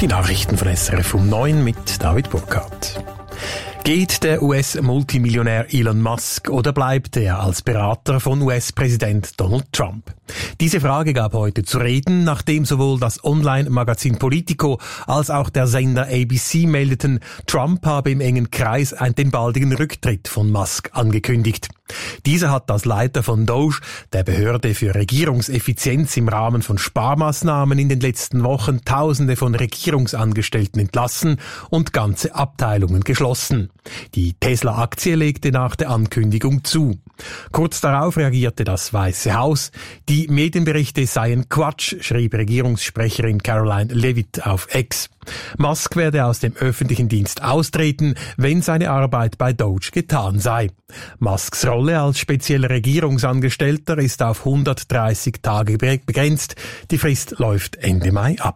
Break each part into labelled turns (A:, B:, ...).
A: Nachrichten von SRF um 9 mit David Burkhardt. Geht der US-Multimillionär Elon Musk oder bleibt er als Berater von US-Präsident Donald Trump? Diese Frage gab heute zu reden, nachdem sowohl das Online-Magazin Politico als auch der Sender ABC meldeten, Trump habe im engen Kreis den baldigen Rücktritt von Musk angekündigt. Dieser hat als Leiter von DOGE, der Behörde für Regierungseffizienz, im Rahmen von Sparmaßnahmen in den letzten Wochen Tausende von Regierungsangestellten entlassen und ganze Abteilungen geschlossen. Die Tesla-Aktie legte nach der Ankündigung zu. Kurz darauf reagierte das Weiße Haus. Die Medienberichte seien Quatsch, schrieb Regierungssprecherin Caroline Leavitt auf X. Musk werde aus dem öffentlichen Dienst austreten, wenn seine Arbeit bei DOGE getan sei. Musks Rolle als spezieller Regierungsangestellter ist auf 130 Tage begrenzt. Die Frist läuft Ende Mai ab.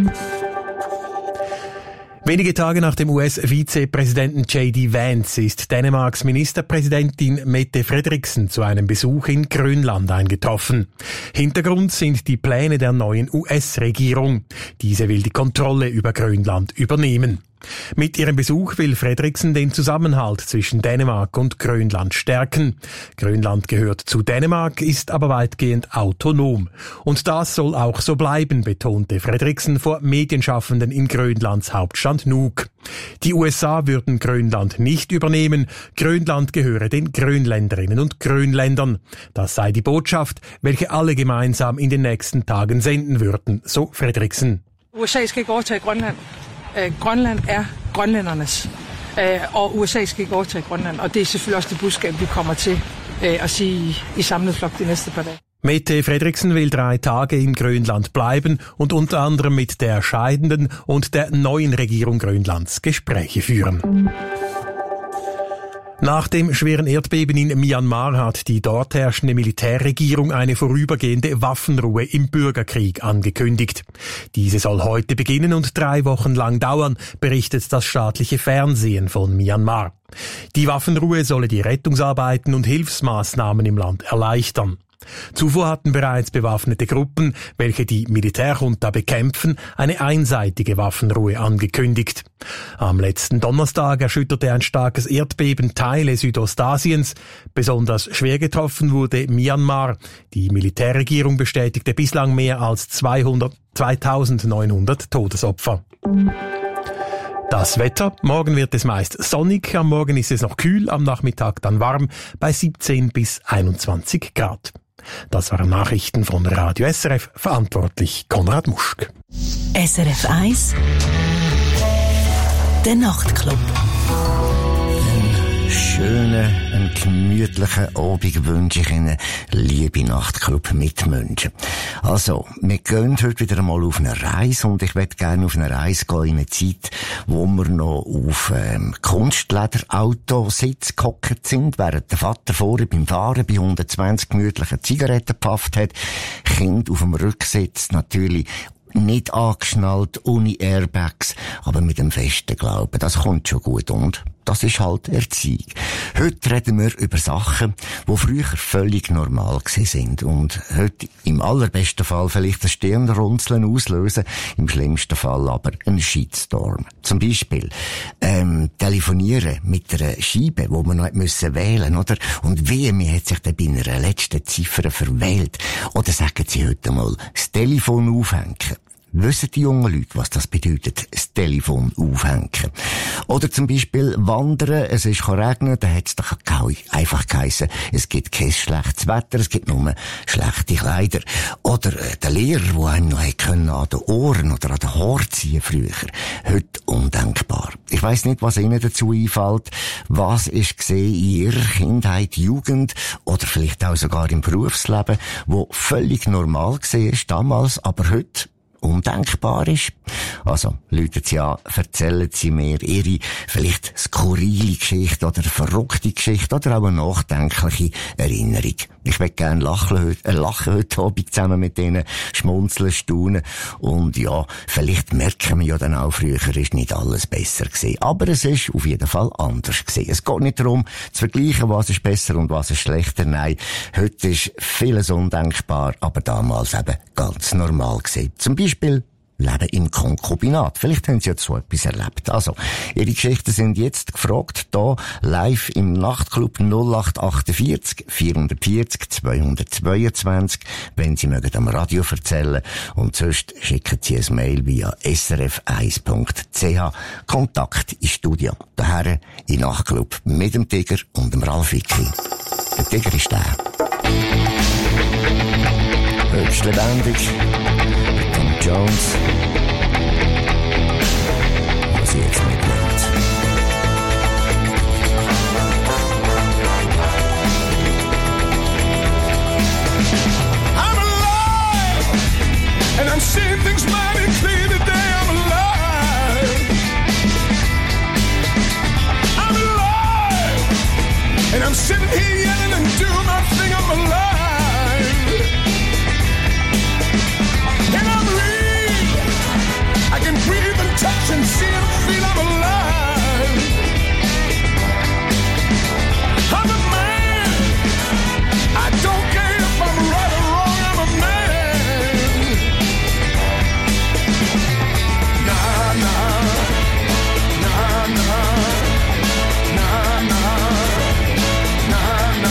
A: Wenige Tage nach dem US-Vizepräsidenten J.D. Vance ist Dänemarks Ministerpräsidentin Mette Frederiksen zu einem Besuch in Grönland eingetroffen. Hintergrund sind die Pläne der neuen US-Regierung. Diese will die Kontrolle über Grönland übernehmen. Mit ihrem Besuch will Frederiksen den Zusammenhalt zwischen Dänemark und Grönland stärken. Grönland gehört zu Dänemark, ist aber weitgehend autonom. Und das soll auch so bleiben, betonte Frederiksen vor Medienschaffenden in Grönlands Hauptstadt Nuuk. Die USA würden Grönland nicht übernehmen. Grönland gehöre den Grönländerinnen und Grönländern. Das sei die Botschaft, welche alle gemeinsam in den nächsten Tagen senden würden, so Frederiksen.
B: USA skal ikke overtage Grønland. Grønland er grønlændernes, og USA skal ikke overtage Grønland, og det er selvfølgelig også det budskab, vi kommer til at sige i samlet flok de næste par dage.
A: Mette Frederiksen will 3 Tage in Grönland bleiben und unter anderem mit der scheidenden und der neuen Regierung Grönlands Gespräche führen. Nach dem schweren Erdbeben in Myanmar hat die dort herrschende Militärregierung eine vorübergehende Waffenruhe im Bürgerkrieg angekündigt. Diese soll heute beginnen und 3 Wochen lang dauern, berichtet das staatliche Fernsehen von Myanmar. Die Waffenruhe solle die Rettungsarbeiten und Hilfsmaßnahmen im Land erleichtern. Zuvor hatten bereits bewaffnete Gruppen, welche die Militärjunta bekämpfen, eine einseitige Waffenruhe angekündigt. Am letzten Donnerstag erschütterte ein starkes Erdbeben Teile Südostasiens. Besonders schwer getroffen wurde Myanmar. Die Militärregierung bestätigte bislang mehr als 2900 Todesopfer. Das Wetter. Morgen wird es meist sonnig, am Morgen ist es noch kühl, am Nachmittag dann warm bei 17 bis 21 Grad. Das waren Nachrichten von Radio SRF, verantwortlich Konrad Muschk.
C: SRF 1 Der Nachtclub.
D: Einen gemütlichen Abend wünsche ich Ihnen, liebe Nachtclub-Mitmenschen. Also, wir gehen heute wieder einmal auf eine Reise und ich möchte gerne auf eine Reise gehen in eine Zeit, wo wir noch auf Kunstleder-Autositz gehockt sind, während der Vater vorne beim Fahren bei 120 gemütlichen Zigaretten gepafft hat, Kind auf dem Rücksitz natürlich nicht angeschnallt, ohne Airbags, aber mit dem festen Glauben, das kommt schon gut und das ist halt Erziehung. Heute reden wir über Sachen, die früher völlig normal gewesen sind und heute im allerbesten Fall vielleicht ein Stirnrunzeln auslösen, im schlimmsten Fall aber einen Shitstorm. Zum Beispiel telefonieren mit einer Scheibe, wo man noch müssen wählen, oder? Und wie, man hat sich dann bei einer letzten Ziffer verwählt. Oder sagen Sie heute mal, das Telefon aufhängen. Wissen die jungen Leute, was das bedeutet, das Telefon aufhängen? Oder zum Beispiel wandern, es ist regnen, dann hat es doch einfach geheissen, es gibt kein schlechtes Wetter, es gibt nur schlechte Kleider. Oder der Lehrer, der einem noch können an den Ohren oder an den Haaren ziehen früher. Heute undenkbar. Ich weiss nicht, was Ihnen dazu einfällt. Was ist gesehen in Ihrer Kindheit, Jugend oder vielleicht auch sogar im Berufsleben, wo völlig normal war damals, aber heute undenkbar ist. Also, läuten Sie an, erzählen Sie mir Ihre vielleicht skurrile Geschichte oder verrückte Geschichte oder auch eine nachdenkliche Erinnerung. Ich möchte gerne lachen heute Abend zusammen mit Ihnen, schmunzeln, staunen und ja, vielleicht merken wir ja dann auch, früher ist nicht alles besser gewesen. Aber es ist auf jeden Fall anders gewesen. Es geht nicht darum, zu vergleichen, was ist besser und was ist schlechter. Nein, heute ist vieles undenkbar, aber damals eben ganz normal gewesen. Zum Beispiel leben im Konkubinat. Vielleicht haben Sie ja so etwas erlebt. Also, Ihre Geschichten sind jetzt gefragt, hier live im Nachtclub 0848 440 222, wenn Sie mögen am Radio erzählen. Und sonst schicken Sie ein Mail via srf1.ch. Kontakt ins Studio. Daher in Nachtclub mit dem Tiger und dem Ralf Wicki. Der Tiger ist der. Höchst lebendig. Tom Jones. Was sie jetzt mitnimmt.
E: I'm alive, and I'm seeing things mighty clear today. I'm alive. I'm alive, and I'm sitting here yelling and doing my thing. I'm alive. And I'm real. I can breathe and touch and see and feel I'm alive. I'm a man. I don't care if I'm right or wrong. I'm a man. Nah, nah. Nah, nah. Nah, nah. Nah, nah.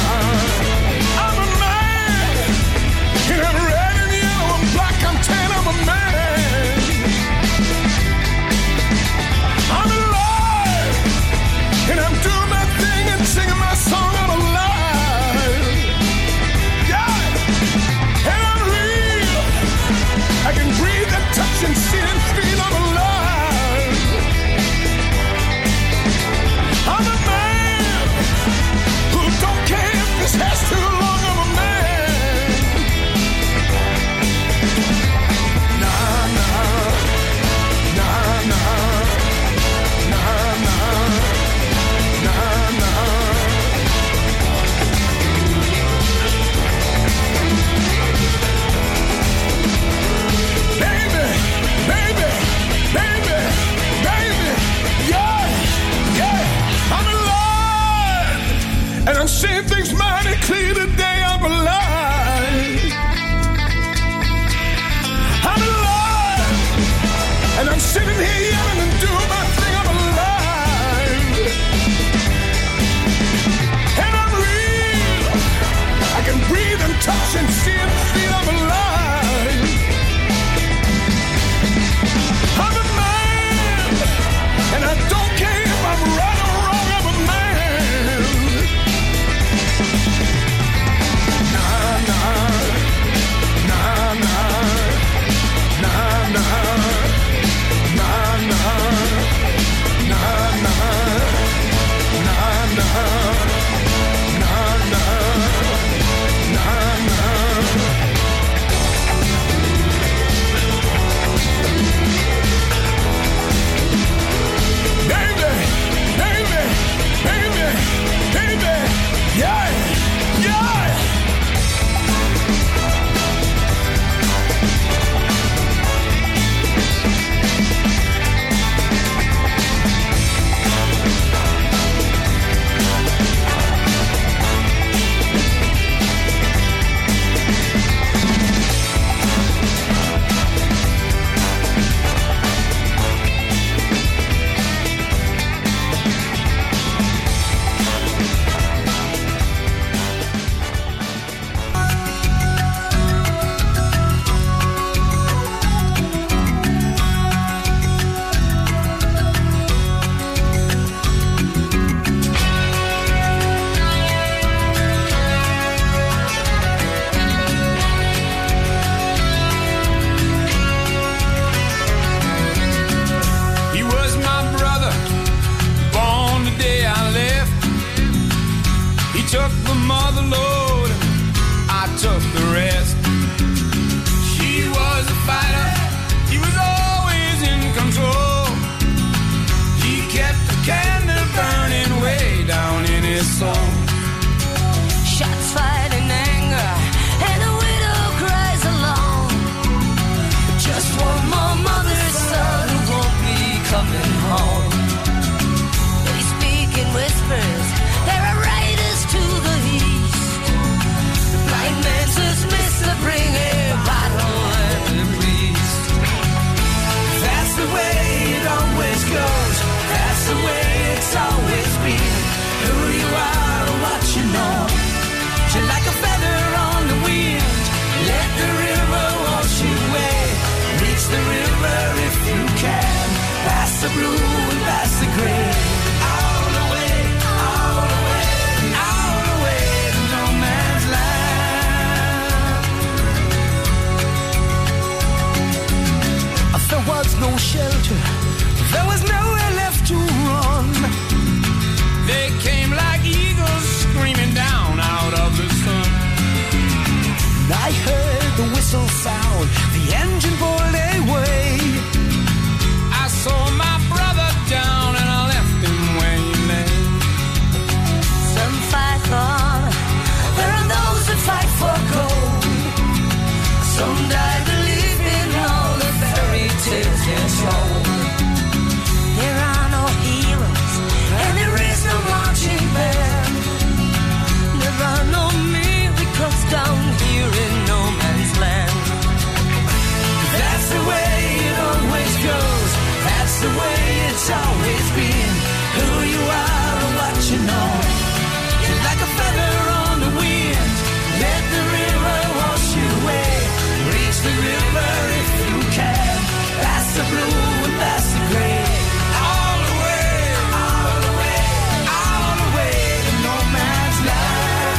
E: whistle sound, the engine pulled away. I saw my brother down and I left him where he lay.
F: Some fight on, there are those that fight for gold. Some die believing all the fairy tales they're told. There are no heroes and there is no marching band. There are no miracles down here in no man's land.
E: That's the way it always goes. That's the way it's always been. Who you are and what you know. You're like a feather on the wind. Let the river wash you away. Reach the river if you can. That's the blue and that's the gray. All the way, all the way, all the way to no man's land.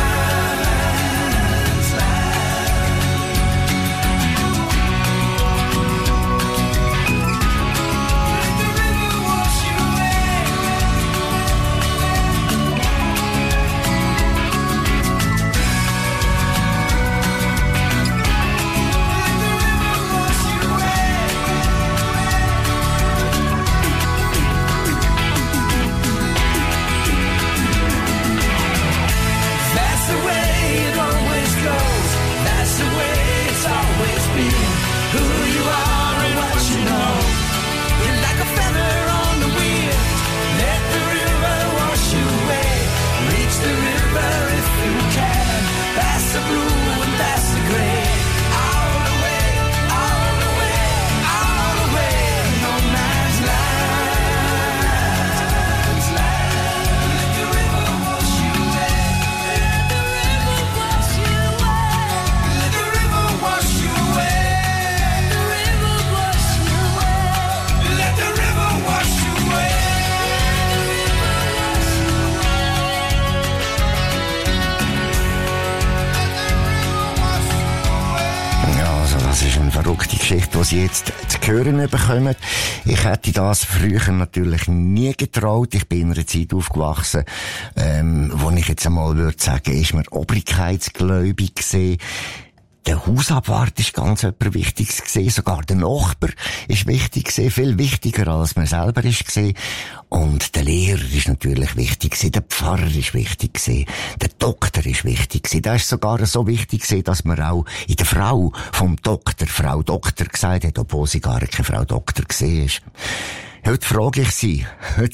D: Verrückte Geschichte, die Sie jetzt zu hören bekommen. Ich hätte das früher natürlich nie getraut. Ich bin in einer Zeit aufgewachsen, wo ich jetzt einmal würde sagen, ist mir obrigkeitsgläubig gewesen. Der Hausabwart ist ganz etwas Wichtiges gewesen. Sogar der Nachbar ist wichtig gewesen. Viel wichtiger als man selber ist gewesen. Und der Lehrer ist natürlich wichtig gewesen. Der Pfarrer ist wichtig gewesen. Der Doktor ist wichtig gewesen. Der ist sogar so wichtig gewesen, dass man auch in der Frau vom Doktor Frau Doktor gesagt hat, obwohl sie gar keine Frau Doktor gewesen ist. Heute frage ich Sie,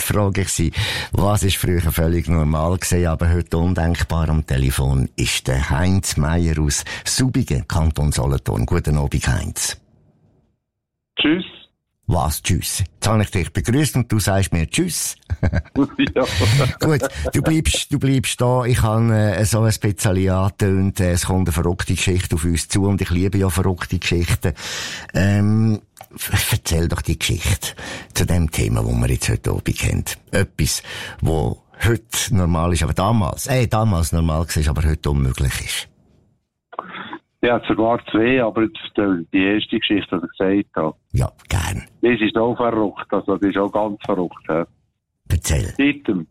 D: was ist früher völlig normal gewesen, aber heute undenkbar am Telefon ist der Heinz Meier aus Subigen, Kanton Solothurn. Guten Abend, Heinz.
G: Tschüss.
D: Was, tschüss? Jetzt habe ich dich begrüßt und du sagst mir tschüss.
G: Ja.
D: Gut, du bleibst da. Ich habe so ein bisschen angetönt, es kommt eine verrückte Geschichte auf uns zu und ich liebe ja verrückte Geschichten. Erzähl doch die Geschichte zu dem Thema, wo wir jetzt heute Abend haben. Etwas, wo heute normal ist, aber damals normal war, aber heute unmöglich ist.
G: Ja, sogar zwei, aber jetzt die erste Geschichte, die ich gesagt habe.
D: Ja, gern.
G: Das ist auch verrückt, also das ist auch ganz verrückt. Ja.
D: Erzähl.
G: Die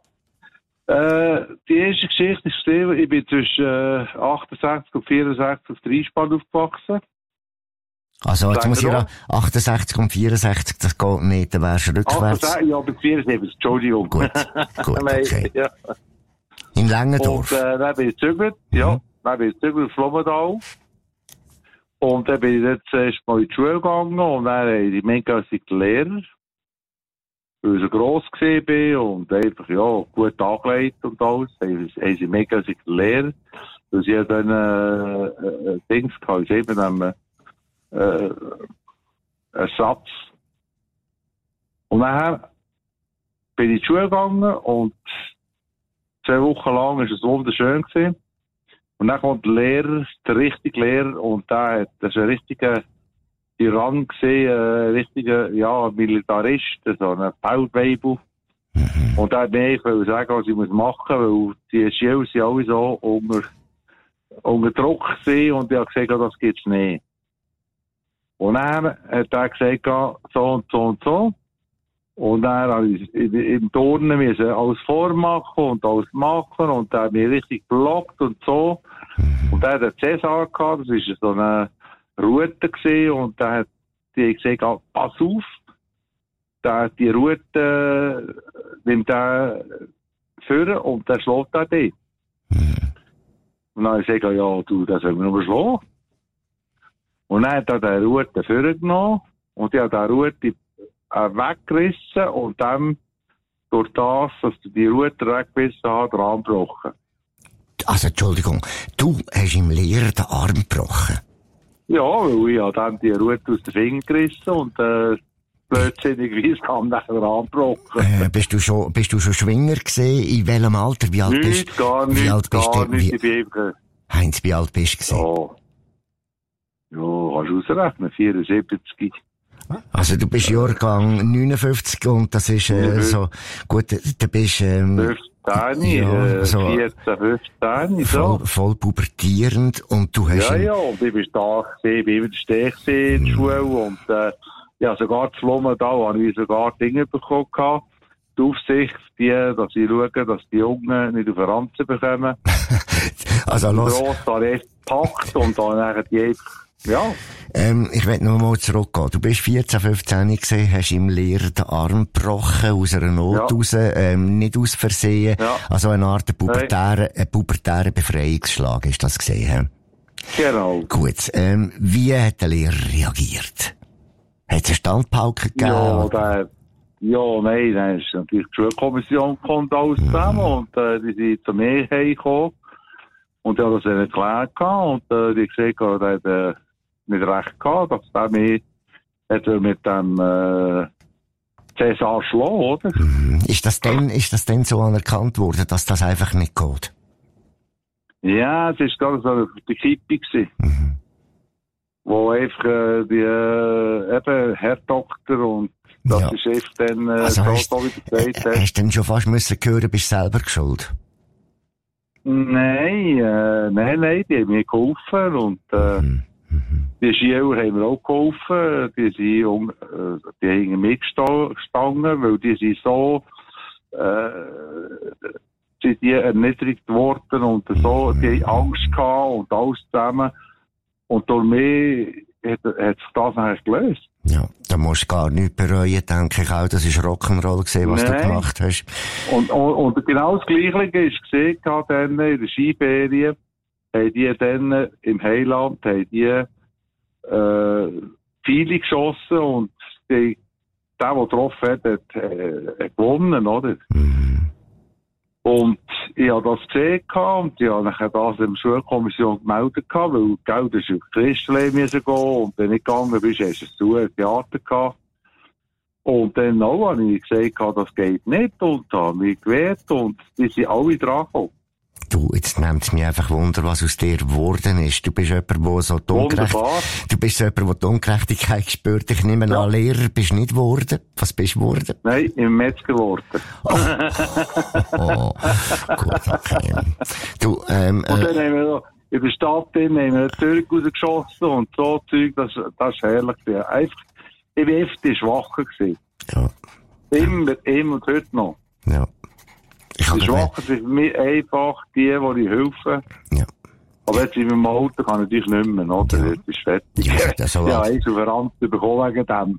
G: erste Geschichte ist, ich bin zwischen 68 und 64 auf der Einspann aufgewachsen.
D: Also, jetzt muss ich 68 und 64, das geht nicht, dann wärst du rückwärts.
G: 68, ja, aber 74, Entschuldigung.
D: Gut, okay.
G: Ja.
D: In Längendorf.
G: Und dann bin ich gezügelt, ja. Dann bin ich gezügelt auf Flomendahl. Und dann bin ich jetzt erst mal in die Schule gegangen und dann haben die mega Lehrer, weil ich so gross war und einfach, ja, gut angelegt und alles, haben sie mega Lehrer, weil sie ja dann, Dings gehabt, eben einen Ersatz. Und dann bin ich in die Schule gegangen und 2 Wochen lang war es wunderschön gewesen. Und dann kommt der Lehrer, der richtige Lehrer, und das ist ein richtiger Tyrann gesehen, richtiger, ja, Militarist, so ein Feldweibel. Und der hat mir eigentlich sagen, was ich machen muss, weil die Schüler sind alle so unter Druck gewesen, und ich habe gesagt, das gibt's nicht. Und dann hat er gesagt, so und so und so. Und dann habe ich im Turnen müssen alles vormachen und alles machen, und er hat mich richtig blockt und so. Und dann hat er Cäsar gehabt, das ist so ein Route gesehen und da hat die gesagt, pass auf, die Route nimmt er führen und der schlägt er dort. Und dann habe ich gesagt, ja, du, das sollen wir noch schlagen. Und dann hat er die Route vorgenommen und ich habe die Route weggerissen und dann durch das, dass du die Route weggerissen hast, den Arm gebrochen.
D: Also, Entschuldigung, du hast im Lehrer den Arm gebrochen?
G: Ja, weil ich habe dann die Route aus den Fingern gerissen und blödsinnigerweise kam nachher den Arm gebrochen.
D: Bist du schon Schwinger gewesen? In welchem Alter? Wie alt bist du?
G: Gar nicht.
D: Heinz, wie alt bist du gewesen?
G: Ja, kannst du ausrechnen, 74.
D: Also du bist Jahrgang 59 und das ist so, gut, du bist
G: 15,
D: ja, so
G: 14, 15, so.
D: Voll pubertierend und du hast...
G: Ja, und ich bin stark gewesen, ich bin immer der Stech in der Schule und ja, sogar zu Flummen da, habe ich sogar Dinge bekommen gehabt. Die Aufsicht, dass ich schaue, dass die Jungen nicht auf den Ranzen bekommen.
D: Also los.
G: Gross Arrest gepackt und dann nachher die einfach, ja.
D: Ich will noch mal zurückgehen. Du bist 14, 15 gewesen, hast im Lehrer den Arm gebrochen, aus einer Not raus, nicht aus Versehen. Ja. Also eine Art pubertären Befreiungsschlag ist das gesehen.
G: Genau.
D: Gut, wie hat der Lehrer reagiert? Hat es eine Standpauke gegeben?
G: Nein, dann ist natürlich die Schulkommission kommt alles zusammen und die sind zu mir hergekommen und ich habe das ihnen erklärt und die gesagt, er hat nicht recht gehabt, dass der mich mit dem Cäsar schlagen, oder?
D: Ist das denn so anerkannt worden, dass das einfach nicht geht?
G: Ja, es ist gerade so auf der Kippe gewesen. Wo einfach eben Herr Doktor und das ist einfach dann
D: also hast du denn schon fast müssen hören, bist du selber schuld?
G: Nein, die haben mir geholfen und die Schüler haben mir auch geholfen, die haben mir gestanden, weil die sind so sind die erniedrigt worden und so, die haben Angst gehabt und alles zusammen. Und durch mich hat sich das eigentlich gelöst. Ja,
D: da musst du gar nichts bereuen, denke ich auch. Das ist Rock'n'Roll gewesen, was du gemacht hast.
G: Und genau das Gleiche ist gesehen, dann in der Skiferien, haben die dann im Heiland, viele geschossen und der getroffen hat, hat gewonnen, oder? Und ich habe das gesehen und ich habe nachher das in der Schulkommission gemeldet, weil Geld ist auf die Christelei müssen gehen und wenn du nicht gegangen bist, hast du es zu ein Theater gehabt. Und dann auch habe ich gesagt, das geht nicht und habe mich gewehrt und die sind alle dran gekommen.
D: Du, jetzt nimmt es mich einfach Wunder, was aus dir geworden ist. Du bist jemand, der so die Ungerechtigkeit spürt. Ich nehme an, Lehrer bist du nicht geworden. Was bist du geworden?
G: Nein, im Metzger geworden.
D: Gut, okay. Du,
G: und dann haben wir noch, in der Stadt haben wir einen Türk rausgeschossen und so Zeug, das ist herrlich. Einfach, ich war einfach schwacher gewesen. Ja. Immer und heute noch. Ja. Die Schwachen sind für mich einfach die ich helfen. Ja. Aber jetzt in meinem Auto kann ich natürlich nicht mehr, oder? Ja. Jetzt ist fertig. Ja, eins auf den Rand bekommen wegen dem.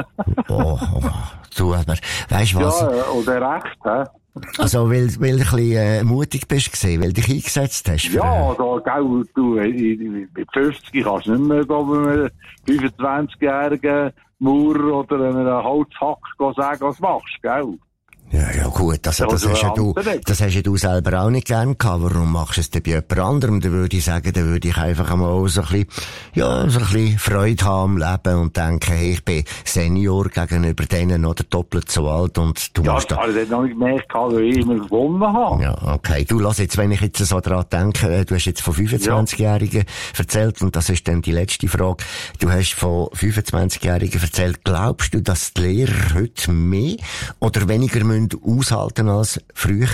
D: Du, aber, weisst du was?
G: Ja, und der Recht, hä?
D: Also, weil du ein bisschen mutig bist gewesen, weil du dich eingesetzt hast.
G: Ja, du, mit 50 kannst du nicht mehr bei einem 25-jährigen Maurer oder einem Holzhack sagen, was machst du, gell?
D: Ja, gut, das hast ja du selber auch nicht gern gehabt. Warum machst du es denn bei jemand anderem? Dann würde ich sagen, dann würde ich einfach einmal so ein bisschen Freude haben am Leben und denken, hey, ich bin Senior gegenüber denen oder doppelt so alt und du musst
G: da... Ja, das habe ich noch nicht gemerkt, weil ich immer gewonnen habe.
D: Ja, okay. Du, lass jetzt, wenn ich jetzt so dran denke, du hast jetzt von 25-Jährigen erzählt und das ist dann die letzte Frage. Du hast von 25-Jährigen erzählt. Glaubst du, dass die Lehrer heute mehr oder weniger aushalten als früher?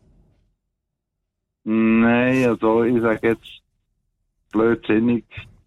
G: Nein, also ich sage jetzt blödsinnig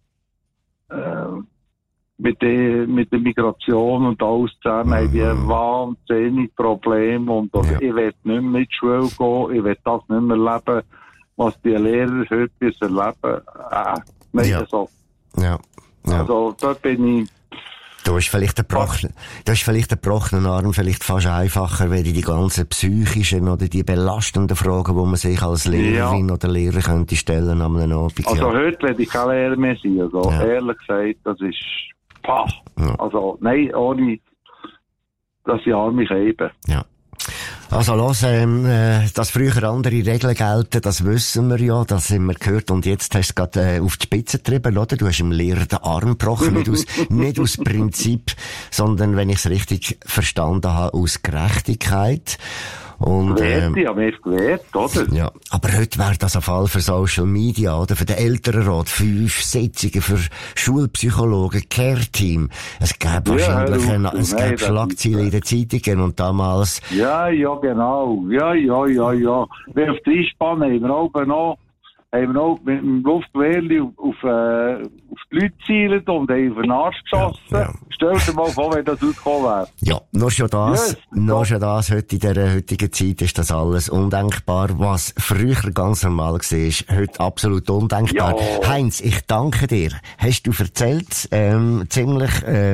G: mit der Migration und alles zusammen haben die ein wahnsinnig Problem und ich will nicht mehr in die Schule gehen, ich will das nicht mehr erleben, was die Lehrer heute erleben. Nein, so.
D: Ja. Ja.
G: Also, dort bin ich...
D: Du hast vielleicht einen gebrochenen Arm vielleicht fast einfacher, wenn die ganzen psychischen oder die belastenden Fragen, die man sich als Lehrerin oder Lehrer könnte stellen am Abend.
G: Also heute werde ich kein Lehrer mehr sein. Also ehrlich gesagt, das ist... Pah. Ja. Also nein, ohne dass die Arme heben.
D: Ja. Also los, dass früher andere Regeln gelten, das wissen wir ja, das haben wir gehört. Und jetzt hast du es gerade auf die Spitze getrieben, oder? Du hast dem Lehrer den Arm gebrochen, nicht aus Prinzip, sondern, wenn ich es richtig verstanden habe, aus Gerechtigkeit. Und,
G: ich habe mich gewehrt, oder?
D: Ja, aber heute wäre das ein Fall für Social Media, oder? Für den Elternrat, 5 Sitzungen für Schulpsychologen, Care-Team. Es gäbe wahrscheinlich Schlagzeilen in den Zeitungen und damals...
G: Ja, genau. Ja. Wie auf die Einspanne haben wir auch mit dem Luftgewehr auf die Leute gezielt und haben auf den Arsch geschossen. Ja. Stell dir mal vor, wenn das ausgekommen wäre.
D: Ja, nur schon das, heute in dieser heutigen Zeit ist das alles undenkbar, was früher ganz normal war, heute absolut undenkbar. Ja. Heinz, ich danke dir. Hast du erzählt, ziemlich,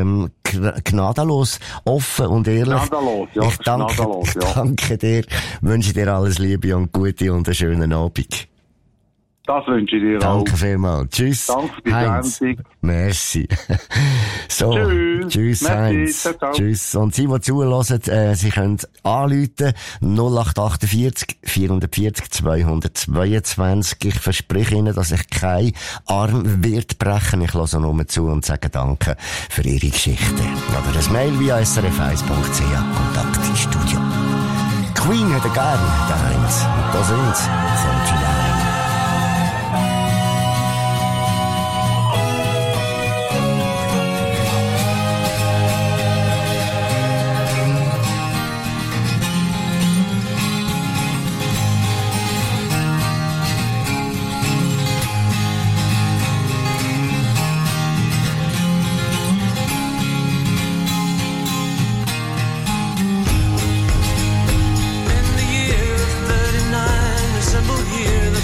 D: gnadenlos, offen und ehrlich.
G: Gnadenlos, ja.
D: Ich danke dir, wünsche dir alles Liebe und Gute und einen schönen Abend.
G: Das wünsche ich dir auch.
D: Danke vielmals. Tschüss.
G: Danke für die Sendung.
D: Merci. So. Tschüss, Heinz. Tschüss. Und Sie, die zuhören, Sie können anrufen 0848 440 222. Ich verspreche Ihnen, dass ich keinen Arm wird brechen. Ich höre nur zu und sage Danke für Ihre Geschichte. Oder ein Mail via srf1.ch. Kontakt ins Studio. Queen hätte gern, der Heinz. Und da sind sie. 49.
E: Here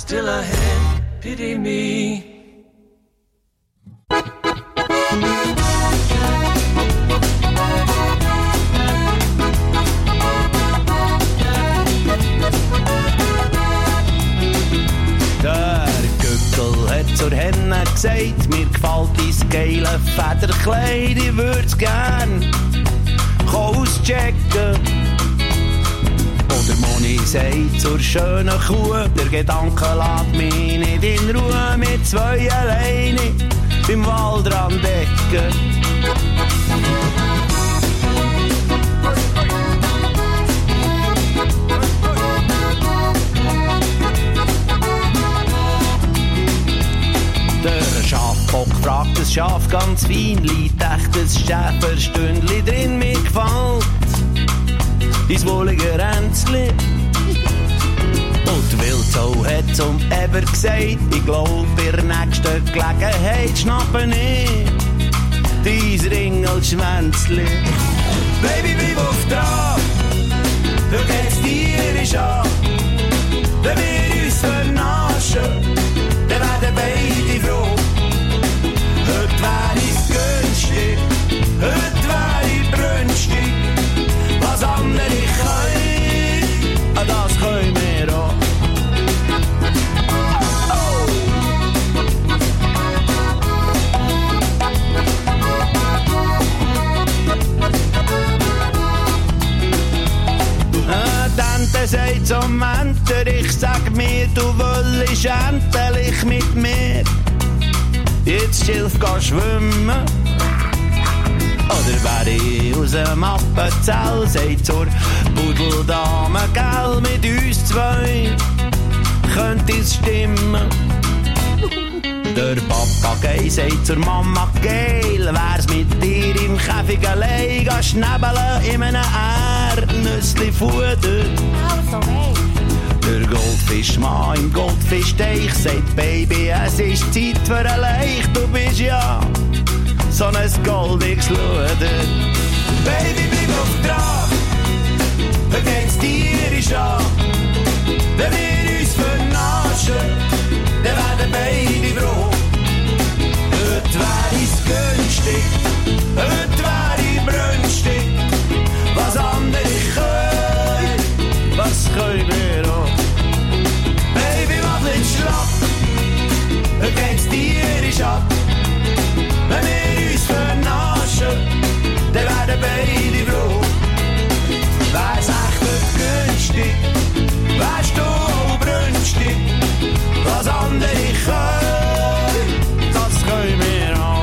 E: still ahead, pity me.
H: Der Gückel hat zur Henne gesagt, mir gefällt dein geile Federkleid, ich würd's gern auschecken. Oder Moni sagt zur schönen Kuh, der Gedanke lässt mich nicht in Ruhe, mit zwei alleine im Waldrand decken. Der Schafbock fragt das Schaf ganz fein, liegt echt ein Schäferstündli drin, mir gefällt dein wohlige Ränzli. Und die Wildsau hat zum Eber gesagt, ich glaub, bei der nächsten Gelegenheit schnappe ich dein Ringelschwänzli. Baby, bleib auf dran, du geht's dir ist an, wenn wir uns vernaschen, dann werden beide froh. Heute wär ich's günstig, heute wär ich brünstig. Was andere können, das können wir auch. Tante sagt zum Mentor, ich sag mir, du wolltest endlich mit mir jetzt Schilf gehen schwimmen. Oder wär ich aus dem Appenzell, sagt zur Budeldame, gell, mit uns zwei könnte es stimmen. Der Papagei sagt zur Mama, geil, wär's mit dir im Käfig allein, geh schnäbeln in einem Erdnüssli-Fuder.
F: Also, hey.
H: Der Goldfischmann im Goldfischteich sagt, Baby, es ist Zeit für ein Leich, du bist ja so ein goldiges Luder. Baby, bleib auf dran, dann geht's dir ist an. Wenn wir uns vernaschen, dann werden beide froh. Heute wär ich's günstig, heute wär ich brünstig. Was andere können, was können wir auch. Baby, mach nicht schlapp, dann geht's dir ist ab. Wenn wir uns vernaschen, dann werden beide froh. Wär's echt nicht günstig, wärst du auch brünstig. Was andere können, das können wir auch.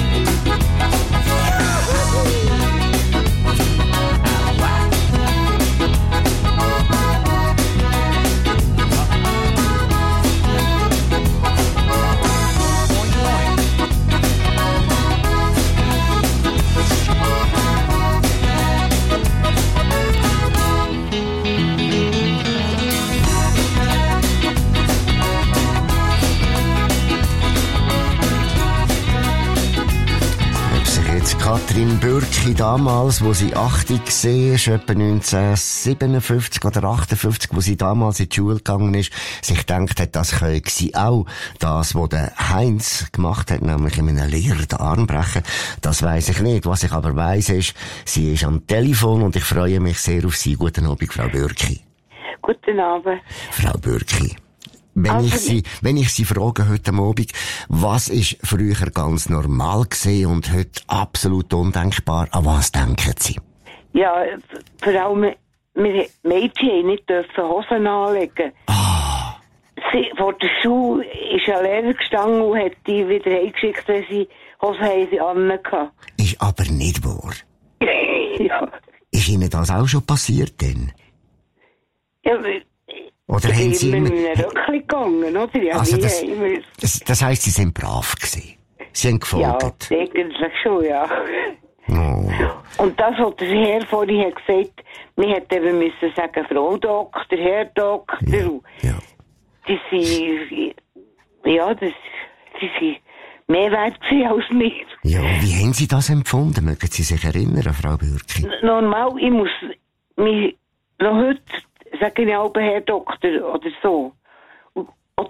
D: Katrin Bürki damals, wo sie 80 war, etwa 1957 oder 58, wo sie damals in die Schule gegangen ist, sich gedacht hat, das könnte sie auch. Das, was der Heinz gemacht hat, nämlich in einem Lehrer den Arm brechen, das weiss ich nicht. Was ich aber weiss ist, sie ist am Telefon und ich freue mich sehr auf Sie. Guten Abend, Frau Bürki.
I: Guten Abend.
D: Frau Bürki. Wenn ich Sie frage heute Abend, was ist früher ganz normal gewesen und heute absolut undenkbar, an was denken Sie?
I: Ja, vor allem, wir Mädchen nicht dürfen Hosen anlegen.
D: Ah.
I: Vor der Schule ist ein Lehrer gestanden und hat die wieder heimgeschickt, wenn sie Hosen anhatten.
D: Ist aber nicht wahr.
I: Ja.
D: Ist Ihnen das auch schon passiert denn?
I: Ja,
D: oder haben Sie immer...
I: mit einem Röckchen gegangen, oder? Ja,
D: also das heisst, Sie sind brav gewesen. Sie haben gefolgt.
I: Ja, eigentlich schon, ja.
D: Oh.
I: Und das, was der Herr vorhin hat gesagt, wir hätten eben müssen sagen, Frau Doktor, Herr Doktor.
D: Ja.
I: Die sind, ja, die sind mehr wert als wir.
D: Ja, wie haben Sie das empfunden? Mögen Sie sich erinnern, Frau Bürki?
I: Normal, ich muss mich noch heute sagen, ich auch Herr Doktor oder so. Oder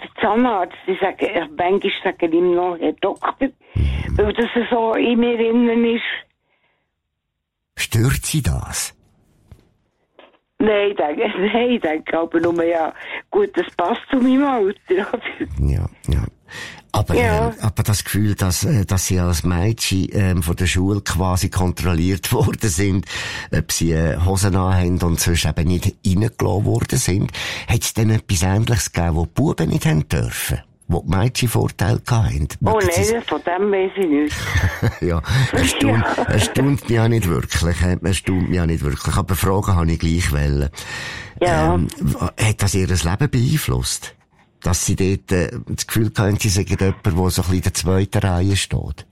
I: der Zahnarzt, die sagen, manchmal sagen ihm noch Herr Doktor, weil das so in mir innen ist.
D: Stört Sie das?
I: Nein, ich denke aber nur, ja, gut, das passt zu meinem Alter.
D: Ja. Aber das Gefühl, dass Sie als Mädchen von der Schule quasi kontrolliert worden sind, ob Sie Hosen anhaben und sonst eben nicht reingelassen worden sind, hat es denn etwas Ähnliches gegeben, wo die Buben nicht haben dürfen? Wo die Mädchen Vorteile hatten?
I: Oh nein, von dem weiss ich nicht.
D: Ja, erstaunt mich auch nicht wirklich. Aber Fragen habe ich gleich wollen.
I: Ja.
D: Hat das Ihr Leben beeinflusst? Dass Sie dort das Gefühl haben, Sie seien jemand, der so ein bisschen in der zweiten Reihe steht?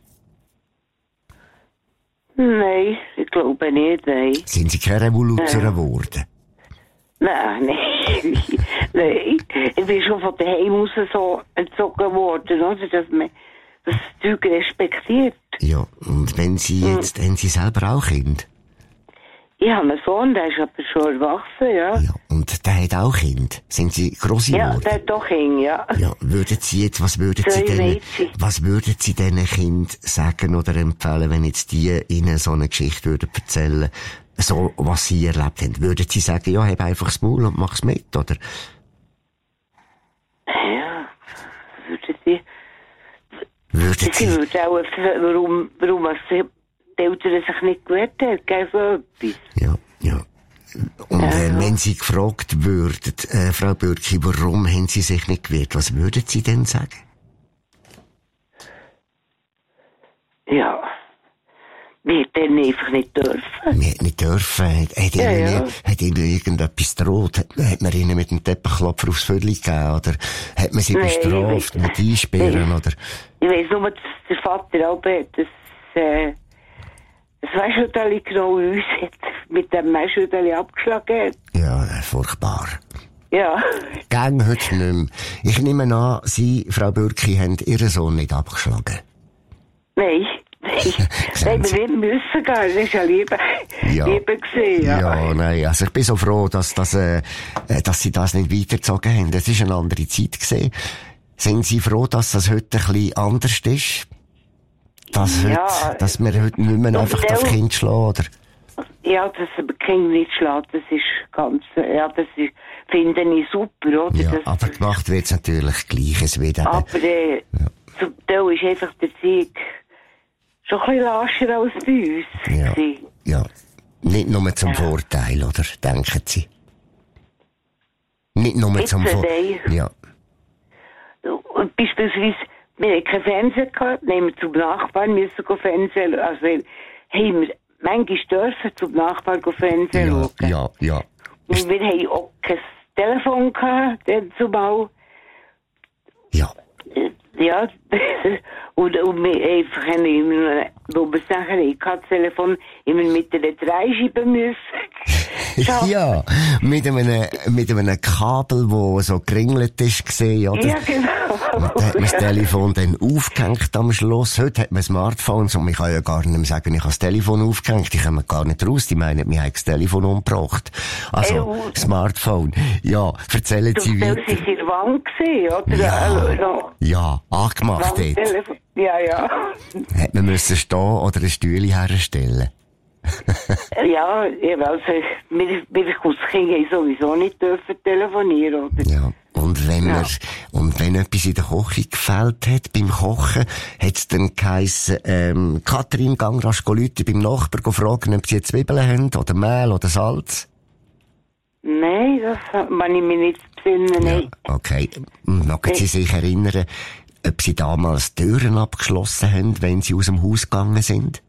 I: Nein, ich glaube nicht, nein.
D: Sind Sie keine Revoluzer geworden?
I: Nein. Ich bin schon von daheim aus so entzogen worden, oder? Dass man das Zeug respektiert.
D: Ja, und wenn Sie jetzt, haben Sie selber auch Kind?
I: Ich habe einen Sohn, der ist aber schon erwachsen, ja.
D: Ja, und der hat auch Kind. Sind Sie gross geworden?
I: Ja, der hat doch Kind, ja.
D: Ja, was würden Sie diesen Kind sagen oder empfehlen, wenn jetzt die Ihnen so eine Geschichte würden erzählen, so, was Sie erlebt haben? Würden Sie sagen, ja, heb einfach das Maul und mach's mit, oder?
I: Ja, Sie würden auch, warum die Eltern sich nicht gewehrt haben, gell, so etwas.
D: Ja. Und wenn Sie gefragt würden, Frau Bürki, warum haben Sie sich nicht gewehrt, was würden Sie denn sagen?
I: Ja, wir hätten einfach nicht dürfen.
D: Wir hätten nicht dürfen. Hat Ihnen irgendetwas gedroht? Hat man Ihnen mit dem Teppichklopfer aufs Viertel gegeben? Oder hat man Sie bestraft mit Einsperren? Oder?
I: Ich weiss nur, dass der Vater auch das Wäschhüteli genau uns hat, mit dem Wäschhüteli abgeschlagen hat.
D: Ja, furchtbar.
I: Ja.
D: Gern heute nicht mehr. Ich nehme an, Sie, Frau Bürki, haben Ihren Sohn nicht abgeschlagen.
I: Nein, wir müssen gehen. Das ist ja Liebe gewesen, ja.
D: Ja, nein, also ich bin so froh, dass Sie das nicht weitergezogen haben. Das ist eine andere Zeit gewesen. Sind Sie froh, dass das heute ein bisschen anders ist? Dass wir heute nicht mehr einfach das Kind schlagen, oder?
I: Ja, dass wir das Kind nicht schlagen, das ist ganz, finde ich super, oder?
D: Ja, aber gemacht wird es natürlich gleich, es wird
I: aber, zum Teil ist einfach der Sieg schon ein bisschen lascher als bei uns.
D: Ja. Nicht nur zum Vorteil, oder? Denken Sie? Nicht nur zum Vorteil. Ja.
I: Und beispielsweise, wir hatten keinen Fernseher gehabt, dann haben wir zum Nachbarn müssen Fernsehen schauen. Also, haben wir manchmal dürfen zum Nachbarn Fernsehen schauen.
D: Ja.
I: Und wir haben auch kein Telefon gehabt, dann zumal.
D: Ja.
I: Ja, und wir einfach immer, wo wir sagen, ich kann das Telefon immer mit einer Dreischeibe müssen.
D: Ja, mit einem Kabel, das so geringelt ist, gesehen, oder?
I: Ja, genau.
D: Und dann hat man das Telefon dann aufgehängt am Schluss. Heute hat man Smartphones und man kann ja gar nicht mehr sagen, ich habe das Telefon aufgehängt. Die kommen gar nicht raus. Die meinen, wir haben das Telefon umgebracht. Also, Smartphone. Ja, erzählen Sie weiter.
I: Das war in der Wand gewesen, oder?
D: Ja, angemacht dort.
I: Ja.
D: Hat man müssen stehen oder ein Stühle herstellen?
I: Ja, also, wir als Kind sowieso nicht dürfen telefonieren, oder?
D: Ja. Und wenn etwas in der Küche gefehlt hat, beim Kochen, hat es dann geheissen, Katrin, gang rasch Leute beim Nachbarn fragen, ob sie Zwiebeln haben, oder Mehl, oder Salz?
I: Nein, das kann ich mir nicht besinnen, nein.
D: Ja, okay. Mögen Sie sich erinnern, ob Sie damals Türen abgeschlossen haben, wenn Sie aus dem Haus gegangen sind?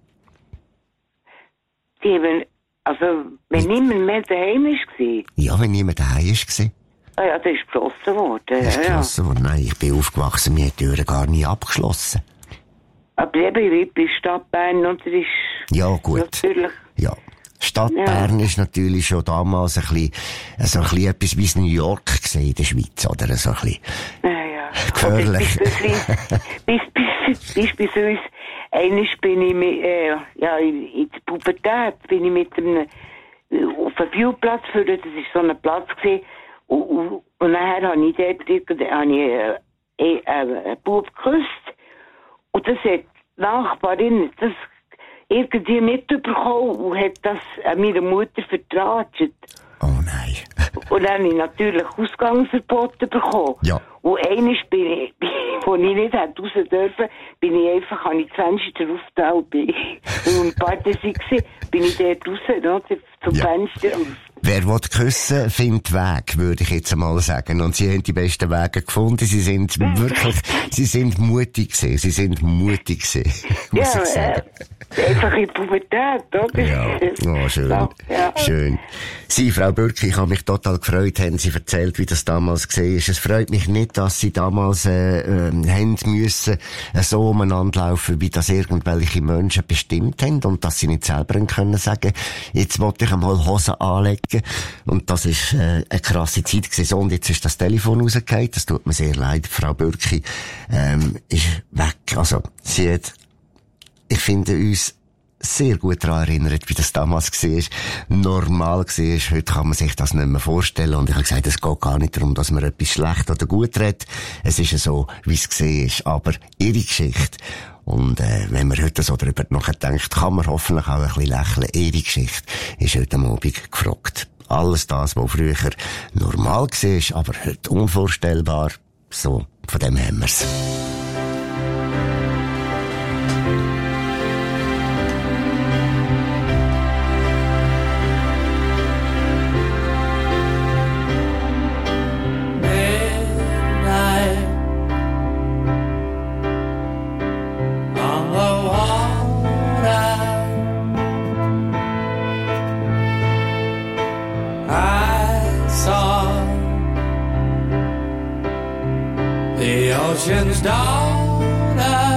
I: Wenn niemand mehr daheim war.
D: Ja, wenn niemand daheim war.
I: Ah ja, das ist geschlossen worden.
D: Das ist geschlossen worden. Nein, ich bin aufgewachsen, wir haben die Türen gar nie abgeschlossen.
I: Aber eben, ich bin in Stadt Bern und das ist...
D: Ja, gut.
I: Natürlich...
D: Ja. Stadt Bern ist natürlich schon damals ein bisschen etwas wie New York gesehen in der Schweiz, oder? So ein bisschen gefährlich.
I: Beispielsweise, einmal bin ich in der Pubertät, bin ich mit einem, auf einem Spielplatz führen, das ist so ein Platz gewesen, Und nachher habe ich dort einen Bub geküsst. Und das hat die Nachbarin das irgendwie mitbekommen und hat das an meiner Mutter vertratscht.
D: Oh nein.
I: Und dann habe ich natürlich Ausgangsverbot bekommen.
D: Ja.
I: Und einmal bin ich, wo ich nicht hätte raus dürfen, bin ich einfach, habe ich das Fenster aufgeteilt. Und ein paar Tage war, bin ich dort raus, oder, zum Fenster raus.
D: Wer will küssen, findet Weg, würde ich jetzt einmal sagen. Und sie haben die besten Wege gefunden. Sie sind wirklich, sie sind mutig gewesen. Sie sind mutig gewesen, muss ich sagen.
I: Einfach in Pubertät, oder?
D: Ja, oh, schön.
I: Ja.
D: Schön. Sie, Frau Bürki, ich habe mich total gefreut, haben Sie erzählt, wie das damals war. Es freut mich nicht, dass Sie damals haben müssen so umeinander laufen, wie das irgendwelche Menschen bestimmt haben und dass Sie nicht selber können sagen, jetzt wollte ich einmal Hosen anlegen. Und das ist eine krasse Zeit gewesen. So, und jetzt ist das Telefon rausgefallen. Das tut mir sehr leid. Frau Bürki ist weg. Also, sie hat, ich finde, uns sehr gut daran erinnert, wie das damals war. Normal war. Heute kann man sich das nicht mehr vorstellen. Und ich habe gesagt, es geht gar nicht darum, dass man etwas schlecht oder gut redet. Es ist ja so, wie es war. Aber ihre Geschichte, und wenn man heute so darüber nachdenkt, kann man hoffentlich auch ein bisschen lächeln. Ihre Geschichte ist heute Abend gefragt. Alles das, was früher normal war, aber heute unvorstellbar. So, von dem haben wir's.
E: Ocean's daughter,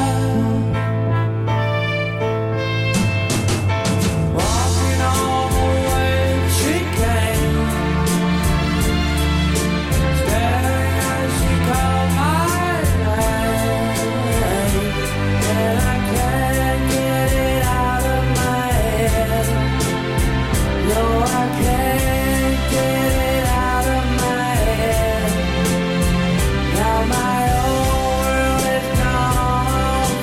E: walking all the way she came, staring as she called my name, and I can't get it out of my head. No, I can't get it out of my head. Now my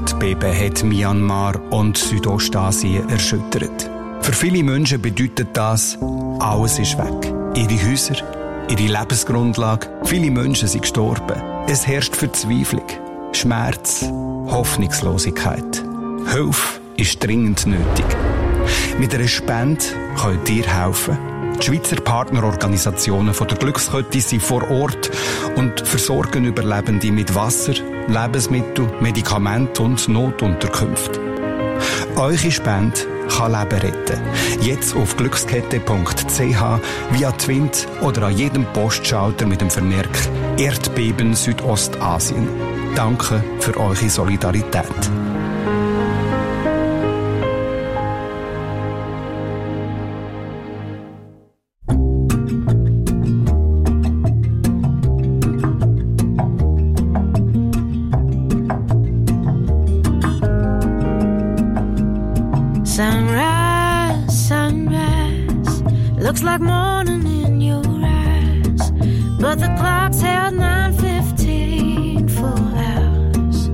J: Erdbeben hat Myanmar und Südostasien erschüttert. Für viele Menschen bedeutet das, alles ist weg. Ihre Häuser, ihre Lebensgrundlage. Viele Menschen sind gestorben. Es herrscht Verzweiflung, Schmerz, Hoffnungslosigkeit. Hilfe ist dringend nötig. Mit einer Spende könnt ihr helfen. Die Schweizer Partnerorganisationen von der Glückskette sind vor Ort und versorgen Überlebende mit Wasser, Lebensmitteln, Medikamenten und Notunterkünften. Eure Spende kann Leben retten. Jetzt auf glückskette.ch, via Twint oder an jedem Postschalter mit dem Vermerk Erdbeben Südostasien. Danke für eure Solidarität.
K: Sunrise, sunrise, looks like morning in your eyes, but the clock's held 9:15 for hours.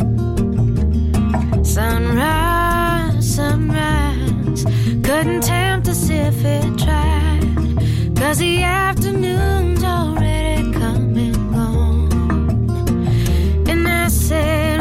K: Sunrise, sunrise, couldn't tempt us if it tried, 'cause the afternoon's already come and gone. And I said,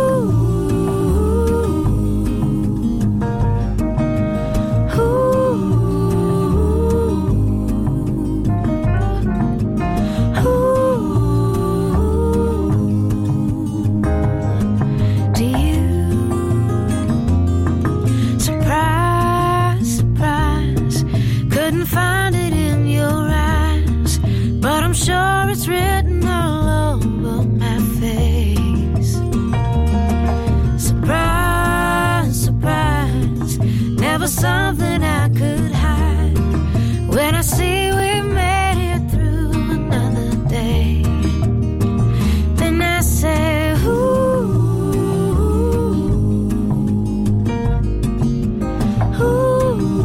K: I'm sure it's written all over my face. Surprise, surprise, never something I could hide. When I see we made it through another day, then I say, ooh, ooh.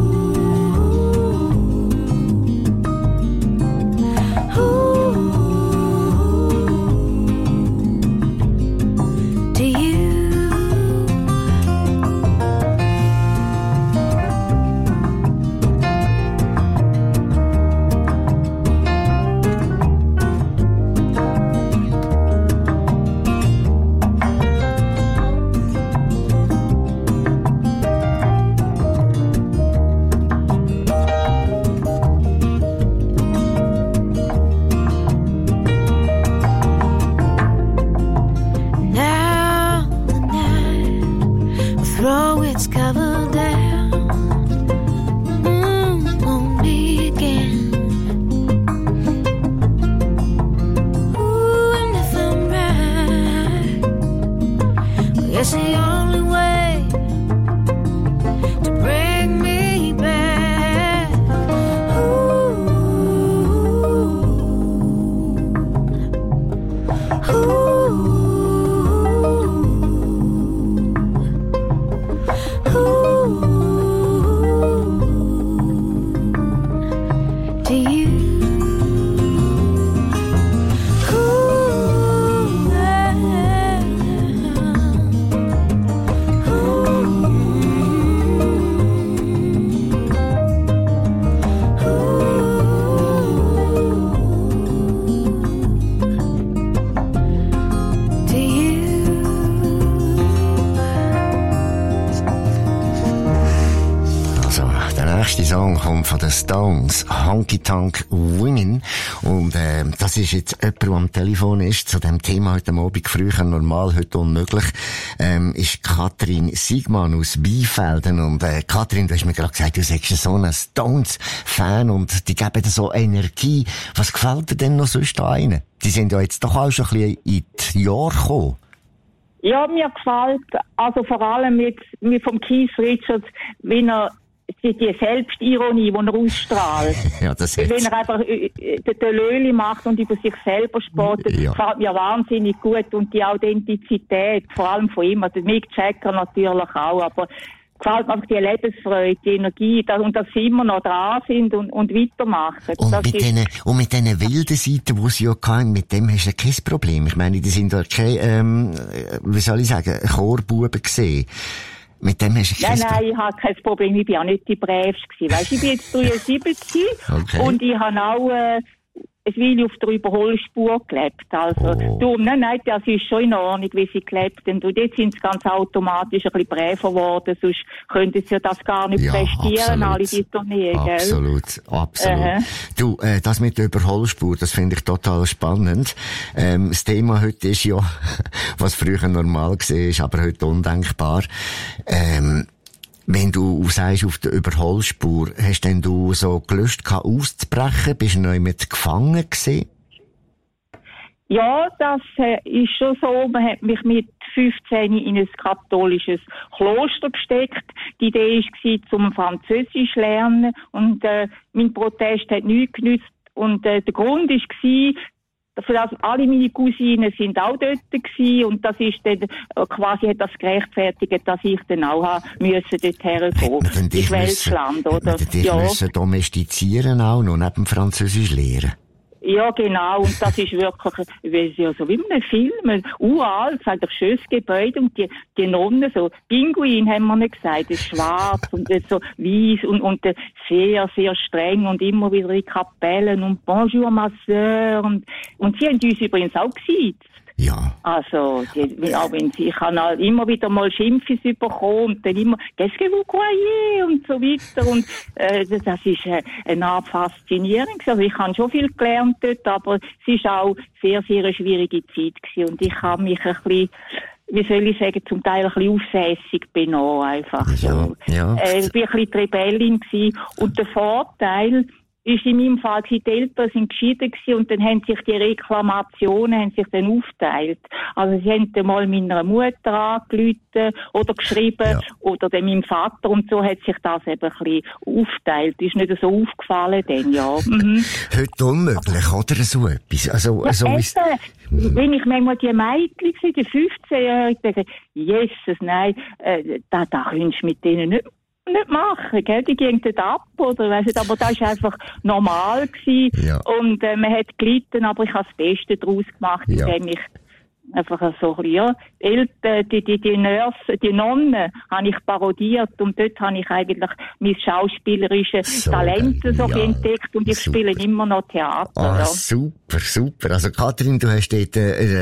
D: Kommt von den Stones, Honky Tonk Women. Und das ist jetzt jemand, der am Telefon ist, zu dem Thema heute Abend, früher normal, heute unmöglich, ist Katrin Siegmann aus Beifelden. Und Katrin, du hast mir gerade gesagt, du sagst so ein Stones-Fan und die geben dir so Energie. Was gefällt dir denn noch sonst da rein? Die sind ja jetzt doch auch schon ein bisschen in die Jahre gekommen.
L: Ja, mir gefällt, also vor allem mit vom Keith Richards, wie er die Selbstironie, die er ausstrahlt.
D: Ja, das
L: wenn er einfach den Löli macht und über sich selber spottet,
D: ja.
L: gefällt mir wahnsinnig gut. Und die Authentizität, vor allem von ihm, also Mick Jagger natürlich auch, aber gefällt mir einfach die Lebensfreude, die Energie, und dass sie immer noch dran sind und weitermachen.
D: Und mit diesen wilden Seiten, die sie ja hatten, mit dem hast du kein Problem. Ich meine, die sind da keine, wie soll ich sagen, Chorbuben gesehen. Mit dem hast du
L: Nein, ich habe kein Problem. Ich bin auch nicht die Brävste gewesen. Weisst, ich bin jetzt 73 und ich habe auch ein Weile auf der Überholspur gelebt. Also, nein, das ist schon in Ordnung, wie sie gelebt haben. Und jetzt sind sie ganz automatisch ein bisschen bräver geworden, sonst könnten sie ja das gar nicht prestieren, alle die Tourneen, gell?
D: Absolut. Du, das mit der Überholspur, das finde ich total spannend. Das Thema heute ist ja, was früher normal war, aber heute undenkbar. Wenn du sagst, auf der Überholspur, hast denn du so gelöst auszubrechen? Bist du noch mit gefangen gewesen?
L: Ja, das ist schon so. Man hat mich mit 15 in ein katholisches Kloster gesteckt. Die Idee war, zum Französisch lernen. Und mein Protest hat nichts genützt. Und der Grund war, für das alle meine Cousinen sind auch dort gewesen, und das ist dann, quasi hat das gerechtfertigt, dass ich dann auch müssen dort hergehen. Ins Welschland, oder?
D: Dich müssen domestizieren auch noch, neben Französisch lehren.
L: Ja, genau, und das ist wirklich, ja, so wie in einem Film, uralt, ein schönes Gebäude, und die Nonnen, so Pinguin, haben wir nicht gesagt, das ist schwarz und so weiss und sehr, sehr streng und immer wieder in Kapellen und Bonjour, ma sœur, und sie haben uns übrigens auch gesiezt.
D: Ja.
L: Also, auch wenn ich kann halt immer wieder mal Schimpfes bekommen und dann immer, qu'est-ce que vous croyez? Und so weiter. Und, das ist eine Art faszinierend. Also, ich habe schon viel gelernt dort, aber es ist auch sehr, sehr eine schwierige Zeit gewesen. Und ich habe mich ein bisschen, wie soll ich sagen, zum Teil ein bisschen aufsässig benommen, einfach so.
D: Ja.
L: Ich bin ein bisschen die Rebellin gewesen. Und der Vorteil ist in meinem Fall, die Eltern sind geschieden gewesen, und dann haben sich die Reklamationen dann aufteilt. Also sie haben dann mal meiner Mutter angerufen oder geschrieben oder dann meinem Vater, und so hat sich das eben ein bisschen aufteilt. Ist nicht so aufgefallen dann, ja.
D: Heute unmöglich, oder so etwas? Also ist...
L: Wenn ich manchmal die Mädchen sehe, die 15-Jährigen, denke Jesus, nein, da kannst du mit denen nicht machen, gell? Die gingen dort ab, oder weiss nicht, aber das war einfach normal gewesen. Ja. Und man hat gelitten, aber ich habe das Beste daraus gemacht, indem ich einfach so ein bisschen, die Nurse, die Nonnen, habe ich parodiert, und dort habe ich eigentlich mein schauspielerisches Talent so entdeckt, und ich spiele immer noch Theater.
D: Super. Also Kathrin, du hast dort,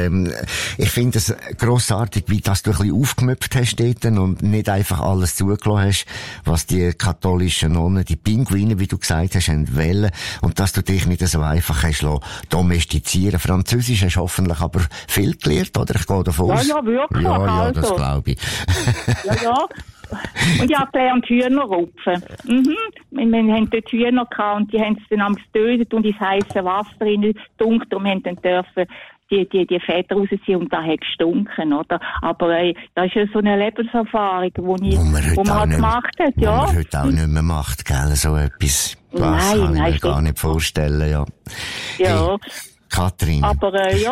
D: ich finde es grossartig, wie das du ein bisschen aufgemüpft hast dort und nicht einfach alles zugelassen hast, was die katholischen Nonnen, die Pinguine, wie du gesagt hast, wollen, und dass du dich nicht so einfach hast domestizieren. Französisch hast du hoffentlich aber viel gelernt, oder? Ich gehe davon aus.
L: Ja, wirklich.
D: Ja, das glaube ich.
L: Ja. Und ich habe gelernt, Hühner rupfen. Wir haben dort Hühner gehabt, und die haben es dann getötet und ins heiße Wasser reingedunkt, und wir haben dann dürfen die Fäden rausziehen, und da hat gestunken, oder? Aber das ist ja so eine Lebenserfahrung, wo man halt gemacht hat, ja.
D: Wo man heute auch nicht mehr macht, gell, so etwas. Das kann ich mir gar nicht vorstellen, ja.
L: Ja.
D: Hey, Kathrin.
L: Aber es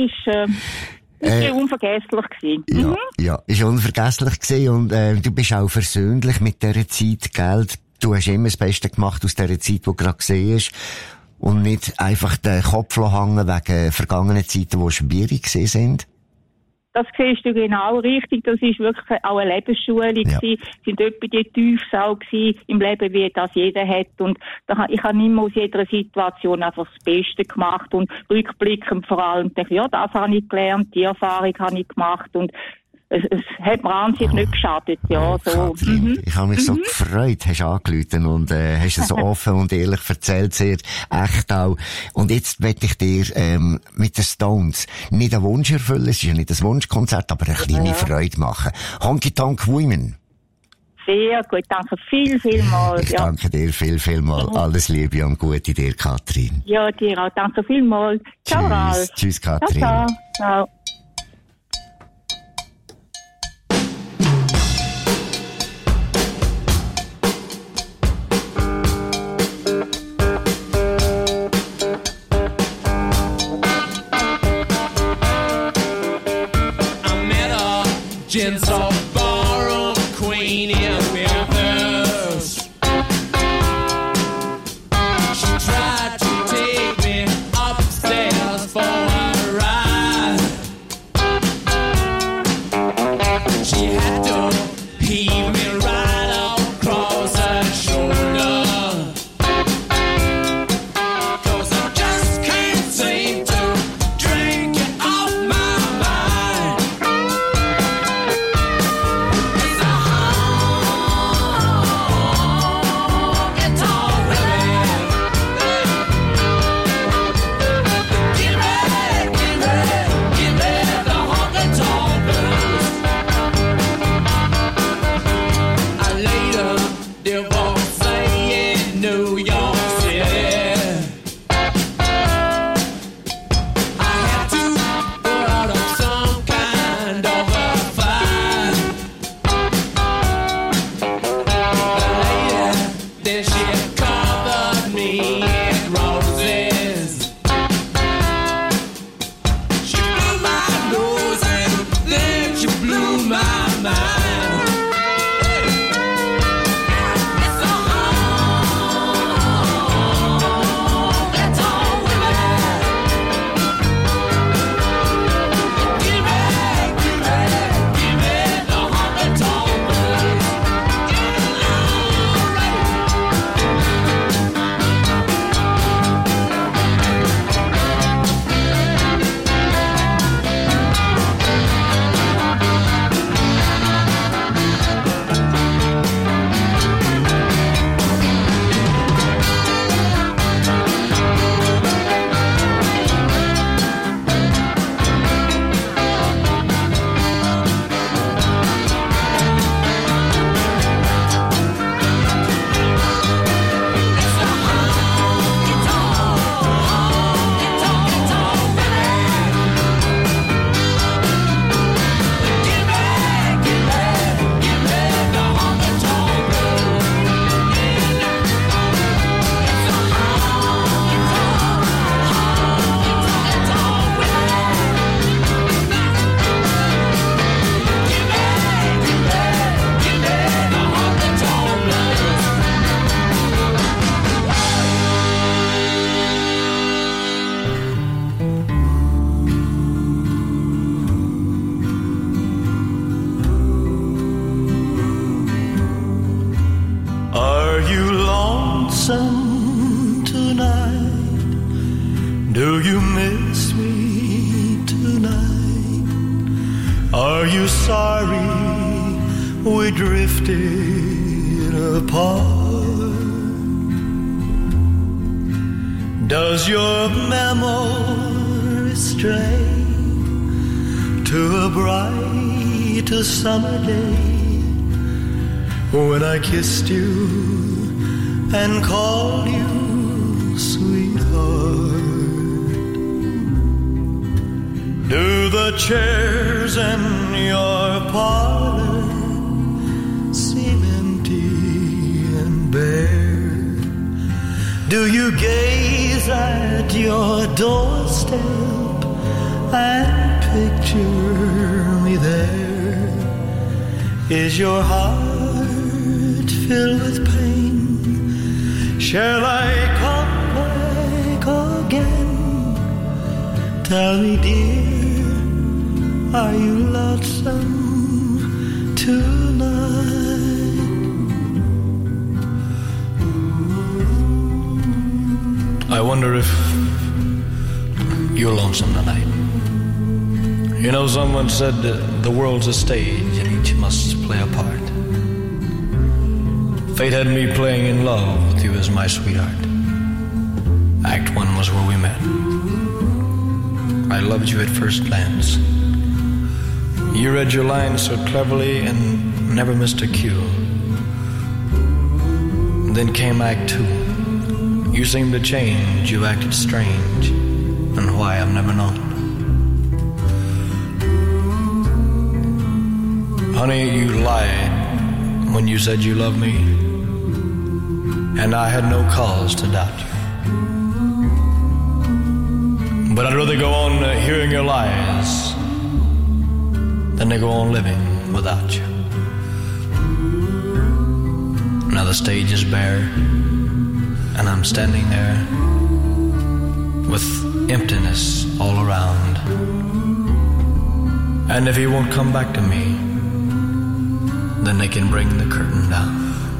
L: ist unvergesslich gewesen.
D: Ja, ist unvergesslich gewesen, und du bist auch versöhnlich mit dieser Zeit, gell? Du hast immer das Beste gemacht aus dieser Zeit, die du gerade gesehen hast, und nicht einfach den Kopf hängen wegen vergangenen Zeiten, die schwierig gewesen sind.
L: Das siehst du genau richtig. Das ist wirklich auch eine Lebensschule gewesen. Es sind etwa die Tiefs auch gewesen im Leben, wie das jeder hat. Und ich habe immer aus jeder Situation einfach das Beste gemacht, und rückblickend vor allem denke, ja, das habe ich gelernt, die Erfahrung habe ich gemacht, und es hat mir an sich nicht geschadet, ja, so.
D: Kathrin, ich habe mich so gefreut, hast angerufen und hast es so offen und ehrlich erzählt, sehr echt auch. Und jetzt möchte ich dir mit den Stones nicht einen Wunsch erfüllen, es ist ja nicht ein Wunschkonzert, aber eine kleine Freude machen. Honky Tonk Women.
L: Sehr gut, danke vielmals.
D: Ich danke dir vielmals. Alles Liebe und Gute dir, Kathrin.
L: Ja, dir auch, danke vielmals. Ciao, Ralf.
D: Tschüss, Kathrin.
L: Ciao.
E: Gents all borrow queen in Memphis. She tried to take me upstairs for a ride. She had to heave me right across her shoulder. 'Cause I just can't seem to drink it off my mind. It's a honky-tonk women. Give me the honky-tonk blues. I later divorced in New York City. I had to put up some kind of a fight. The lady, then she covered me in roses. She blew my nose and then she blew my mind. It's a honky-tonk women. Give me the honky-tonk blues.
H: Are you lonesome tonight? Do you miss me tonight? Are you sorry we drifted apart? Does your memory stray to a bright summer day when I kissed you and called you sweetheart? Do the chairs in your parlor seem empty and bare? Do you gaze at your doorstep and picture me there? Is your heart filled with pain? Shall I come back again? Tell me, dear, are you lonesome tonight? I wonder if you're lonesome tonight. You know, someone said the world's a stage and each must play a part. Fate had me playing in love with you as my sweetheart. Act 1 was where we met. I loved you at first glance. You read your lines so cleverly and never missed a cue. Then came Act 2. You seemed to change, you acted strange, and why I've never known. Honey, you lied when you said you loved me, and I had no cause to doubt you. But I'd rather go on hearing your lies than to go on living without you.
M: Now the stage is bare, and I'm standing there with emptiness all around. And if he won't come back to me, then they can bring the curtain down.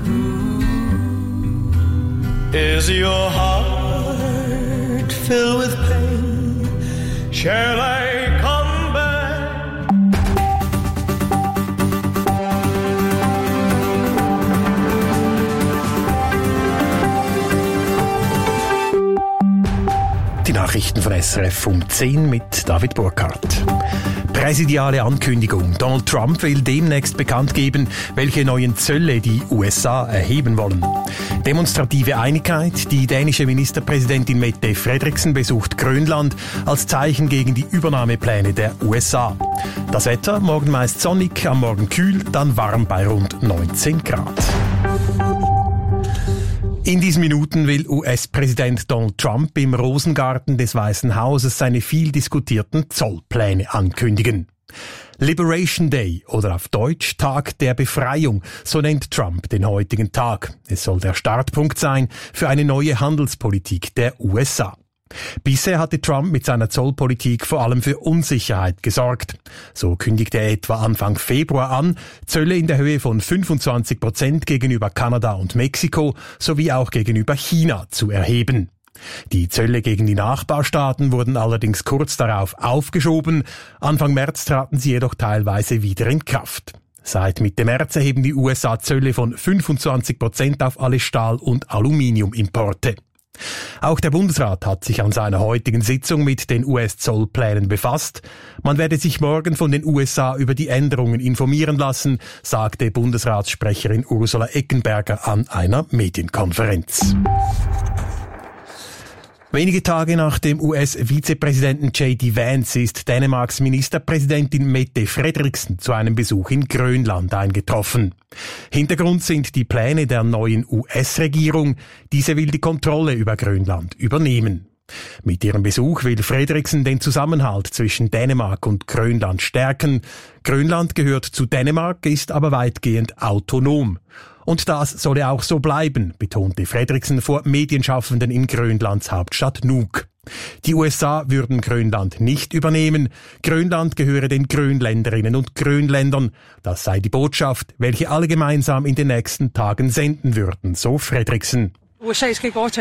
E: Is your heart filled with pain? Shall I come back?
A: Die Nachrichten von SRF um 10 mit David Burkhardt. Präsidiale Ankündigung. Donald Trump will demnächst bekannt geben, welche neuen Zölle die USA erheben wollen. Demonstrative Einigkeit. Die dänische Ministerpräsidentin Mette Frederiksen besucht Grönland als Zeichen gegen die Übernahmepläne der USA. Das Wetter, morgen meist sonnig, am Morgen kühl, dann warm bei rund 19 Grad. In diesen Minuten will US-Präsident Donald Trump im Rosengarten des Weißen Hauses seine viel diskutierten Zollpläne ankündigen. Liberation Day oder auf Deutsch Tag der Befreiung, so nennt Trump den heutigen Tag. Es soll der Startpunkt sein für eine neue Handelspolitik der USA. Bisher hatte Trump mit seiner Zollpolitik vor allem für Unsicherheit gesorgt. So kündigte er etwa Anfang Februar an, Zölle in der Höhe von 25% gegenüber Kanada und Mexiko sowie auch gegenüber China zu erheben. Die Zölle gegen die Nachbarstaaten wurden allerdings kurz darauf aufgeschoben. Anfang März traten sie jedoch teilweise wieder in Kraft. Seit Mitte März erheben die USA Zölle von 25% auf alle Stahl- und Aluminiumimporte. Auch der Bundesrat hat sich an seiner heutigen Sitzung mit den US-Zollplänen befasst. Man werde sich morgen von den USA über die Änderungen informieren lassen, sagte Bundesratssprecherin Ursula Eckenberger an einer Medienkonferenz. Wenige Tage nach dem US-Vizepräsidenten J.D. Vance ist Dänemarks Ministerpräsidentin Mette Frederiksen zu einem Besuch in Grönland eingetroffen. Hintergrund sind die Pläne der neuen US-Regierung. Diese will die Kontrolle über Grönland übernehmen. Mit ihrem Besuch will Frederiksen den Zusammenhalt zwischen Dänemark und Grönland stärken. Grönland gehört zu Dänemark, ist aber weitgehend autonom. Und das solle auch so bleiben, betonte Frederiksen vor Medienschaffenden in Grönlands Hauptstadt Nuuk. Die USA würden Grönland nicht übernehmen. Grönland gehöre den Grönländerinnen und Grönländern. Das sei die Botschaft, welche alle gemeinsam in den nächsten Tagen senden würden, so Frederiksen.
B: USA skal ikke overtage